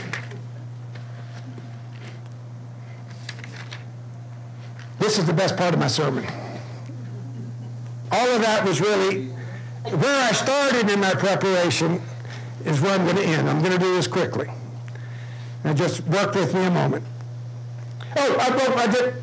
This is the best part of my sermon. All of that was really, where I started in my preparation is where I'm going to end. I'm going to do this quickly. Now just work with me a moment. Oh, I, well, I did.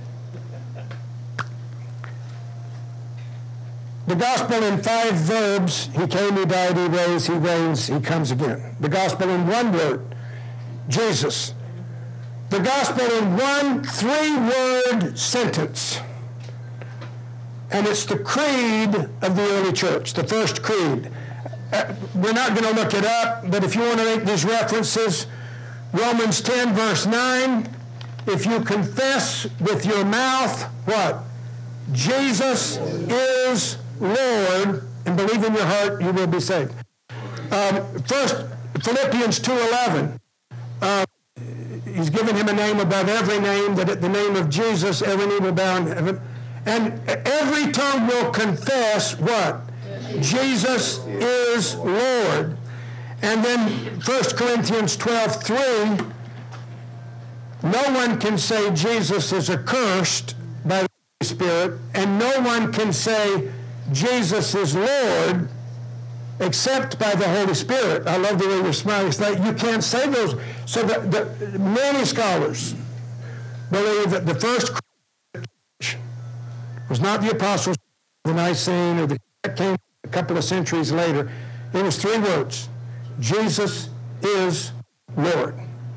The gospel in five verbs: he came, he died, he rose, he reigns, he comes again. The gospel in one word: Jesus. The gospel in one three-word sentence. And it's the creed of the early church, the first creed. Uh, we're not going to look it up, but if you want to make these references, Romans ten, verse nine, if you confess with your mouth, what? Jesus is Lord, and believe in your heart, you will be saved. Um, first, Philippians two eleven. Uh, he's given him a name above every name, that at the name of Jesus, every knee will bow in heaven. And every tongue will confess what? Jesus is Lord. And then First Corinthians twelve three, no one can say Jesus is accursed by the Holy Spirit, and no one can say Jesus is Lord except by the Holy Spirit. I love the way you're smiling. It's like you can't say those. So the, the, many scholars believe that the first church was not the apostles, the Nicene, or the that came a couple of centuries later. It was three words: Jesus is Lord.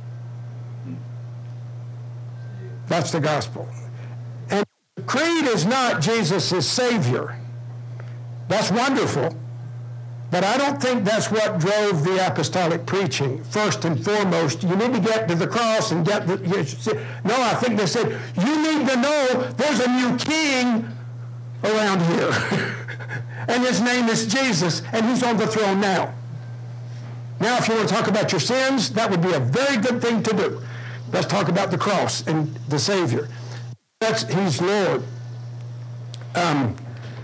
That's the gospel. And the creed is not Jesus is Savior. That's wonderful. But I don't think that's what drove the apostolic preaching. First and foremost, you need to get to the cross and get the... You, no, I think they said, you need to know there's a new king around here. And his name is Jesus, and he's on the throne now. Now, if you want to talk about your sins, that would be a very good thing to do. Let's talk about the cross and the Savior. That's, he's Lord. Um,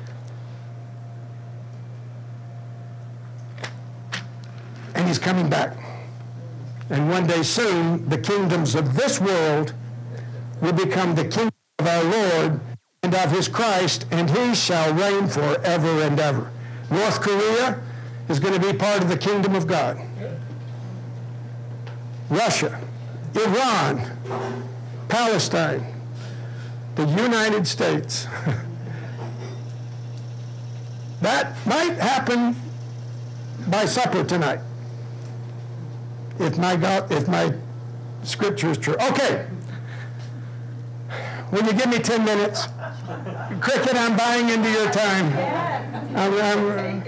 and he's coming back. And one day soon, the kingdoms of this world will become the kingdom of our Lord and of his Christ, and he shall reign forever and ever. North Korea is going to be part of the kingdom of God. Russia, Iran, Palestine, the United States. That might happen by supper tonight, if my God, if my scripture is true. Okay. Will you give me ten minutes? Cricket, I'm buying into your time. I'm, I'm,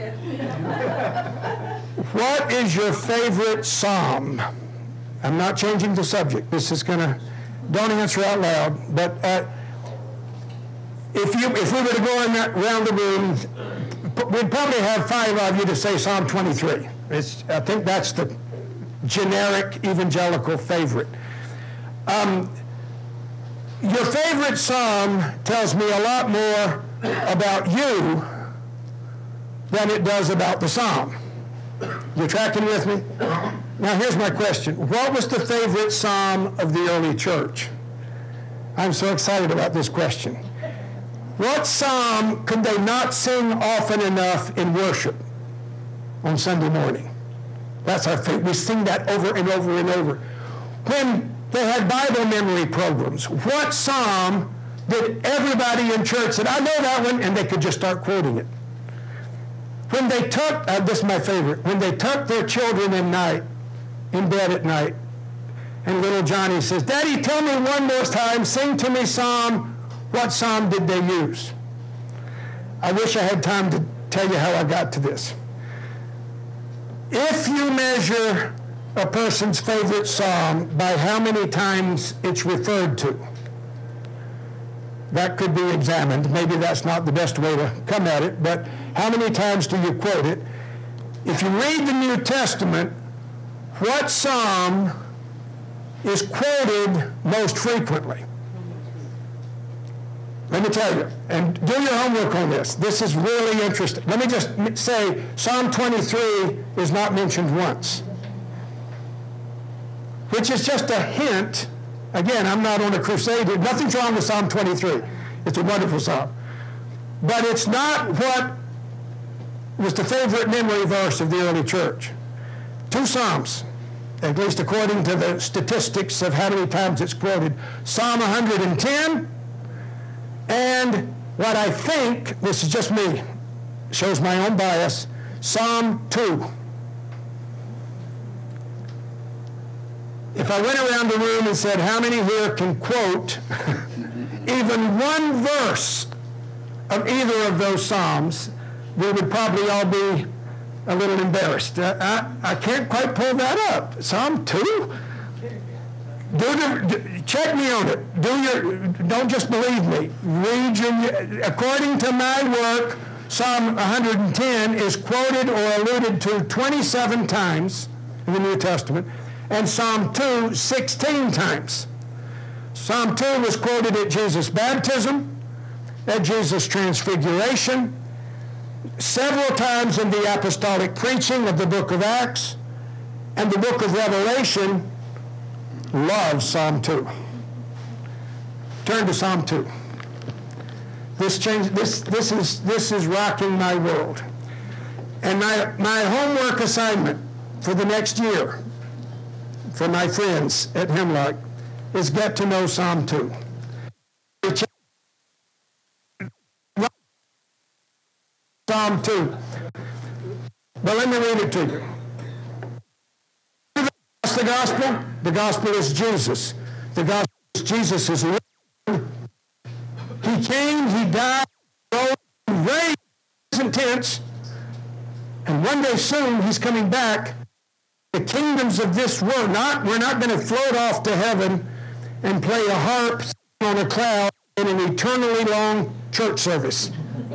what is your favorite psalm? I'm not changing the subject. This is going to, don't answer out loud, but uh, if you if we were to go in that, around the room, we'd probably have five of you to say Psalm twenty-three. It's, I think that's the generic evangelical favorite. Um, your favorite psalm tells me a lot more about you than it does about the psalm. You tracking with me? Now here's my question. What was the favorite psalm of the early church? I'm so excited about this question. What psalm could they not sing often enough in worship on Sunday morning? That's our favorite. We sing that over and over and over. When they had Bible memory programs, what psalm did everybody in church say, I know that one, and they could just start quoting it? When they took, uh, this is my favorite, when they took their children in night, in bed at night, and little Johnny says, Daddy, tell me one more time, sing to me psalm. What psalm did they use? I wish I had time to tell you how I got to this. If you measure a person's favorite psalm by how many times it's referred to, that could be examined. Maybe that's not the best way to come at it, but how many times do you quote it? If you read the New Testament, what psalm is quoted most frequently? Let me tell you, and do your homework on this. This is really interesting. Let me just say, Psalm twenty-three is not mentioned once, which is just a hint. Again, I'm not on a crusade. Nothing's wrong with Psalm twenty-three. It's a wonderful psalm. But it's not what was the favorite memory verse of the early church. Two psalms, at least according to the statistics of how many times it's quoted. Psalm one hundred ten, and what I think, this is just me, shows my own bias, Psalm two. If I went around the room and said, how many here can quote even one verse of either of those psalms, we would probably all be a little embarrassed. Uh, I, I can't quite pull that up. Psalm two? Do the, check me on it. Do your, don't just believe me. Read your, according to my work, Psalm one hundred ten is quoted or alluded to twenty-seven times in the New Testament, and Psalm two, sixteen times. Psalm two was quoted at Jesus' baptism, at Jesus' transfiguration, several times in the apostolic preaching of the book of Acts, and the book of Revelation loves Psalm two. Turn to Psalm two. This change, this this is this is rocking my world. And my my homework assignment for the next year for my friends at Hemlock is get to know Psalm two. Psalm two. But let me read it to you. What's the gospel? The gospel is Jesus. The gospel is Jesus is Lord. He came, he died, rose, raised, present tense, and one day soon he's coming back. The kingdoms of this world, not we're not going to float off to heaven and play a harp on a cloud in an eternally long church service.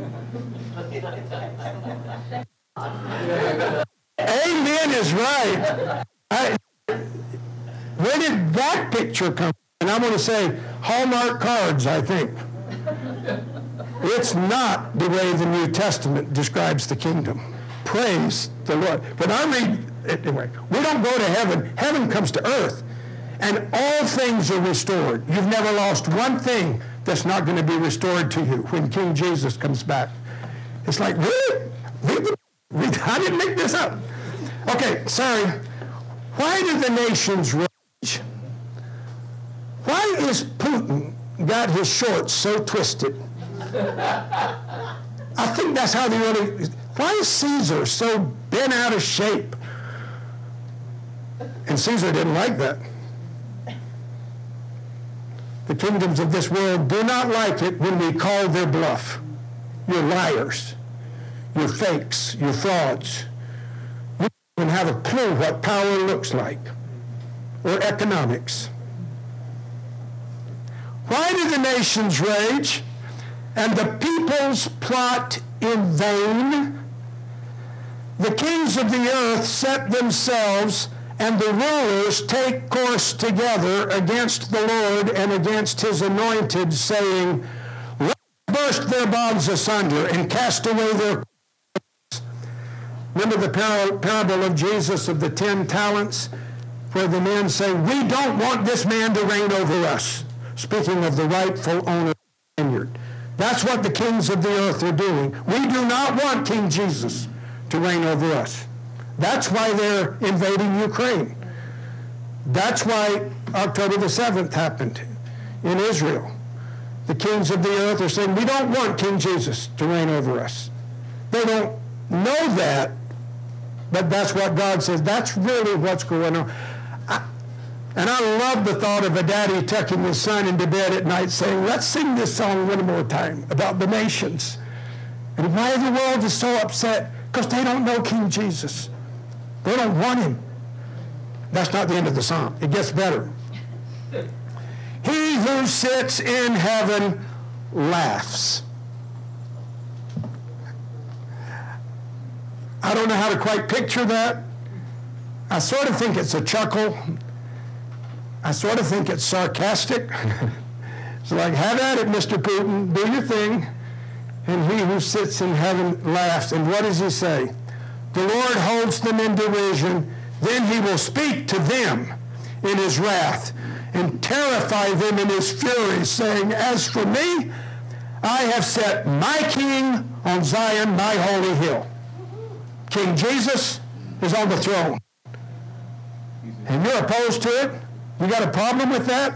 Amen is right. I, where did that picture come from? And I'm going to say Hallmark cards, I think. It's not the way the New Testament describes the kingdom. Praise the Lord. When I read, anyway, we don't go to heaven. Heaven comes to earth. And all things are restored. You've never lost one thing that's not going to be restored to you when King Jesus comes back. It's like, really? Read the, read, I didn't make this up. Okay, sorry. Why do the nations rage? Why is Putin got his shorts so twisted? I think that's how they really... Why is Caesar so bent out of shape? And Caesar didn't like that. The kingdoms of this world do not like it when we call their bluff. You're liars. You're fakes. You're frauds. You don't even have a clue what power looks like or economics. Why do the nations rage and the peoples plot in vain? The kings of the earth set themselves, and the rulers take course together against the Lord and against his anointed, saying, let us burst their bonds asunder and cast away their cords. Remember the par- parable of Jesus of the ten talents, where the men say, we don't want this man to reign over us. Speaking of the rightful owner of the vineyard. That's what the kings of the earth are doing. We do not want King Jesus to reign over us. That's why they're invading Ukraine. That's why October the seventh happened in Israel. The kings of the earth are saying, we don't want King Jesus to reign over us. They don't know that, but that's what God says. That's really what's going on. I, and I love the thought of a daddy tucking his son into bed at night saying, let's sing this song one more time about the nations. And why the world is so upset? Because they don't know King Jesus. They don't want him. That's not the end of the psalm. It gets better. He who sits in heaven laughs. I don't know how to quite picture that. I sort of think it's a chuckle. I sort of think it's sarcastic. It's like, have at it, Mister Putin. Do your thing. And he who sits in heaven laughs. And what does he say? The Lord holds them in derision. Then he will speak to them in his wrath and terrify them in his fury, saying, as for me, I have set my king on Zion, my holy hill. King Jesus is on the throne. And you're opposed to it? You got a problem with that?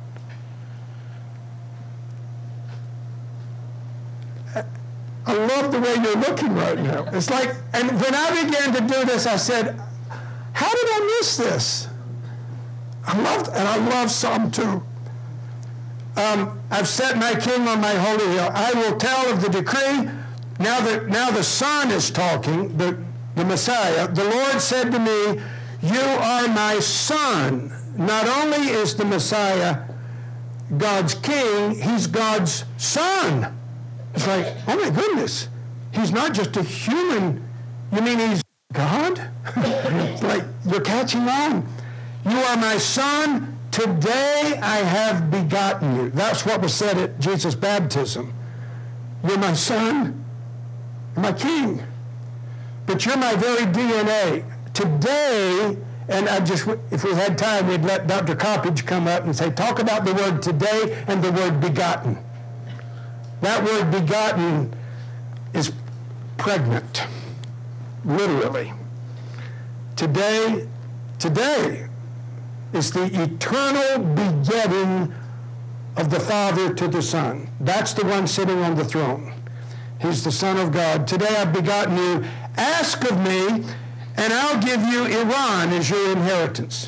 I love the way you're looking right now. It's like, and when I began to do this, I said, how did I miss this? I loved, and I love Psalm two. Um, I've set my king on my holy hill. I will tell of the decree. Now that now the Son is talking, the, the Messiah. The Lord said to me, you are my son. Not only is the Messiah God's king, he's God's son. It's like, oh my goodness, he's not just a human. You mean he's God? It's like, you're catching on. You are my son. Today I have begotten you. That's what was said at Jesus' baptism. You're my son. You're my king. But you're my very D N A. Today, and I just, if we had time, we'd let Doctor Coppage come up and say, talk about the word today and the word begotten. That word begotten is pregnant, literally. Today, today is the eternal begetting of the Father to the Son. That's the one sitting on the throne. He's the Son of God. Today I've begotten you. Ask of me, and I'll give you Iran as your inheritance.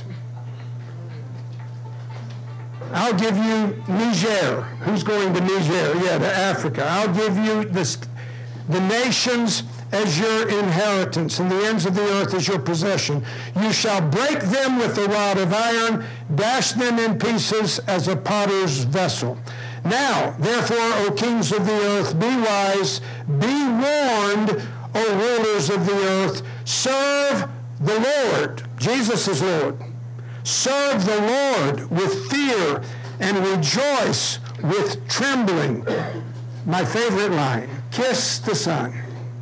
I'll give you Niger. Who's going to Niger? Yeah, to Africa. I'll give you this, the nations as your inheritance, and the ends of the earth as your possession. You shall break them with a rod of iron, dash them in pieces as a potter's vessel. Now, therefore, O kings of the earth, be wise, be warned, O rulers of the earth, serve the Lord. Jesus is Lord. Serve the Lord with fear and rejoice with trembling. My favorite line, kiss the Son,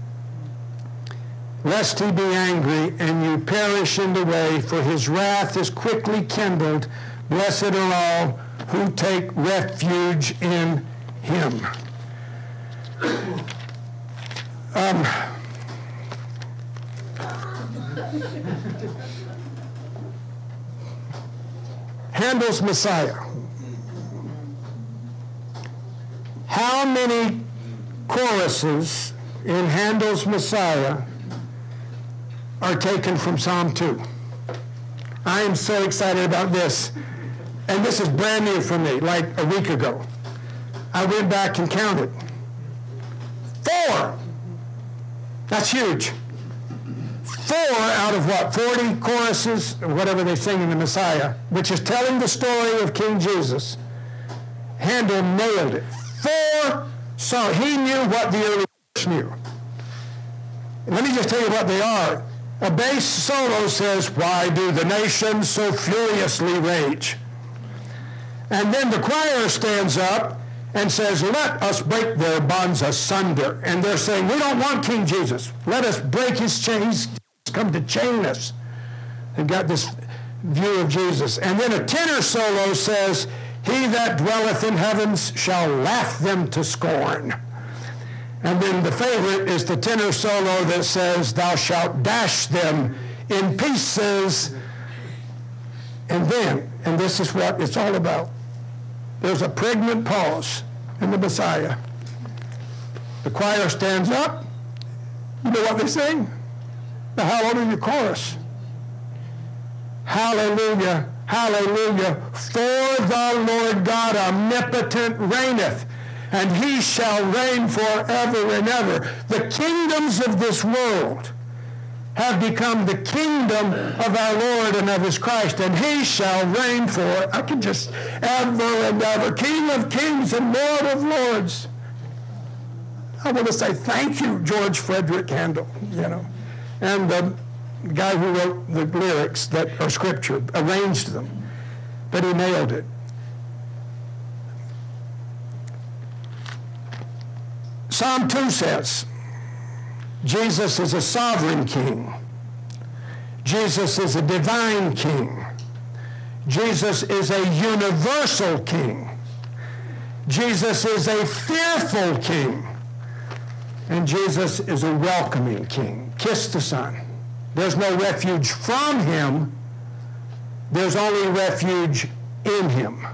lest he be angry and you perish in the way, for his wrath is quickly kindled. Blessed are all who take refuge in him. Um, Handel's Messiah. How many choruses in Handel's Messiah are taken from Psalm two? I am so excited about this. And this is brand new for me, like a week ago. I went back and counted. Four. That's huge. Four out of what, forty choruses, or whatever they sing in the Messiah, which is telling the story of King Jesus. Handel nailed it. Four songs. He knew what the early church knew. And let me just tell you what they are. A bass solo says, "Why do the nations so furiously rage?" And then the choir stands up and says, "Let us break their bonds asunder." And they're saying, "We don't want King Jesus. Let us break his chains. He's come to chain us." They've got this view of Jesus. And then a tenor solo says, "He that dwelleth in heavens shall laugh them to scorn." And then the favorite is the tenor solo that says, "Thou shalt dash them in pieces." And then, and this is what it's all about, there's a pregnant pause in the Messiah. The choir stands up. You know what they sing? The Hallelujah chorus. Hallelujah, hallelujah, for the Lord God omnipotent reigneth, and he shall reign forever and ever. The kingdoms of this world have become the kingdom of our Lord and of his Christ, and he shall reign for, I can just, ever and ever, King of kings and Lord of lords. I want to say thank you, George Frederick Handel, you know, and the guy who wrote the lyrics that are scripture, arranged them, but he nailed it. Psalm two says, Jesus is a sovereign king. Jesus is a divine king. Jesus is a universal king. Jesus is a fearful king. And Jesus is a welcoming king. Kiss the Son. There's no refuge from him. There's only refuge in him.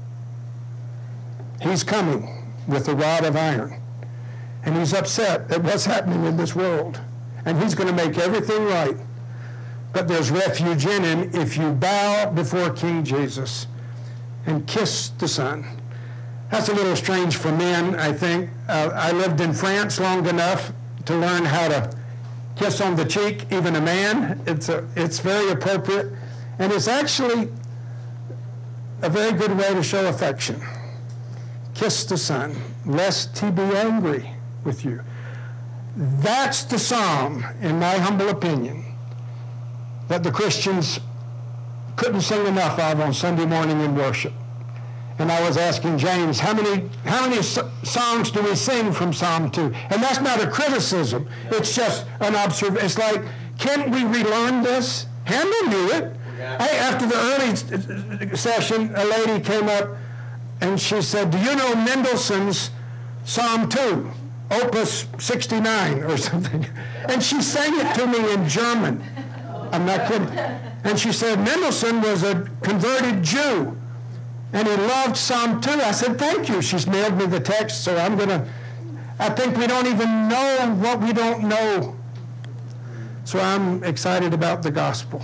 He's coming with a rod of iron. And he's upset at what's happening in this world. And he's going to make everything right. But there's refuge in him if you bow before King Jesus and kiss the Son. That's a little strange for men, I think. Uh, I lived in France long enough to learn how to kiss on the cheek, even a man. It's, a, it's very appropriate. And it's actually a very good way to show affection. Kiss the Son, lest he be angry with you. That's the psalm, in my humble opinion, that the Christians couldn't sing enough of on Sunday morning in worship. And I was asking James, how many how many so- songs do we sing from Psalm two? And that's not a criticism. It's just an observation. It's like, can't we relearn this? Handel knew it. Yeah. I, after the early session, a lady came up and she said, "Do you know Mendelssohn's Psalm two, Opus sixty-nine or something?" And she sang it to me in German. I'm not kidding. And she said, Mendelssohn was a converted Jew, and he loved Psalm two. I said, thank you. She's mailed me the text, so I'm going to, I think we don't even know what we don't know. So I'm excited about the gospel.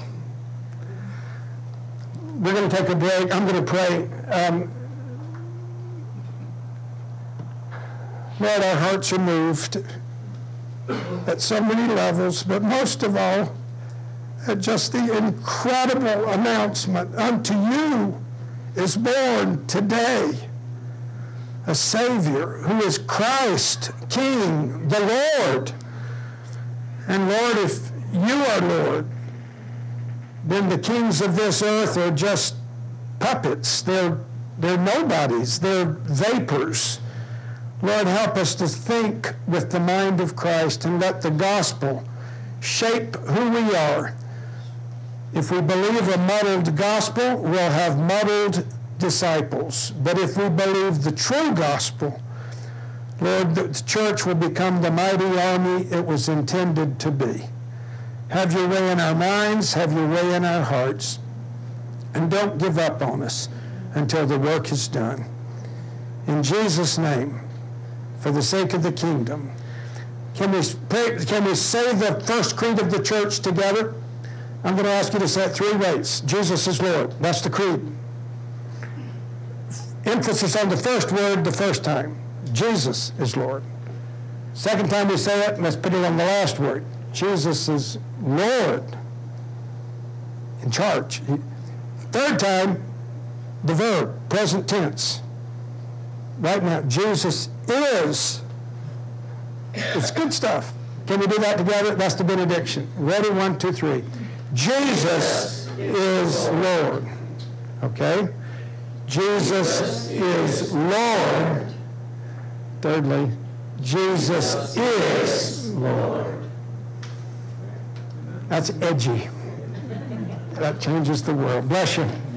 We're going to take a break. I'm going to pray. Um, Lord, our hearts are moved at so many levels, but most of all, at just the incredible announcement, unto you is born today a Savior who is Christ, King, the Lord. And Lord, if you are Lord, then the kings of this earth are just puppets. They're, they're nobodies. They're vapors. Lord, help us to think with the mind of Christ and let the gospel shape who we are. If we believe a muddled gospel, we'll have muddled disciples. But if we believe the true gospel, Lord, the church will become the mighty army it was intended to be. Have your way in our minds, have your way in our hearts, and don't give up on us until the work is done. In Jesus' name, for the sake of the kingdom. Can we pray, can we say the first creed of the church together? I'm going to ask you to say it three ways. Jesus is Lord. That's the creed. Emphasis on the first word the first time. Jesus is Lord. Second time we say it, let's put it on the last word. Jesus is Lord, in charge. Third time, the verb, present tense. Right now, Jesus is. It's good stuff. Can we do that together? That's the benediction. Ready? One, two, three. Jesus is Lord. Okay? Jesus is Lord. Thirdly, Jesus is Lord. That's edgy. That changes the world. Bless you.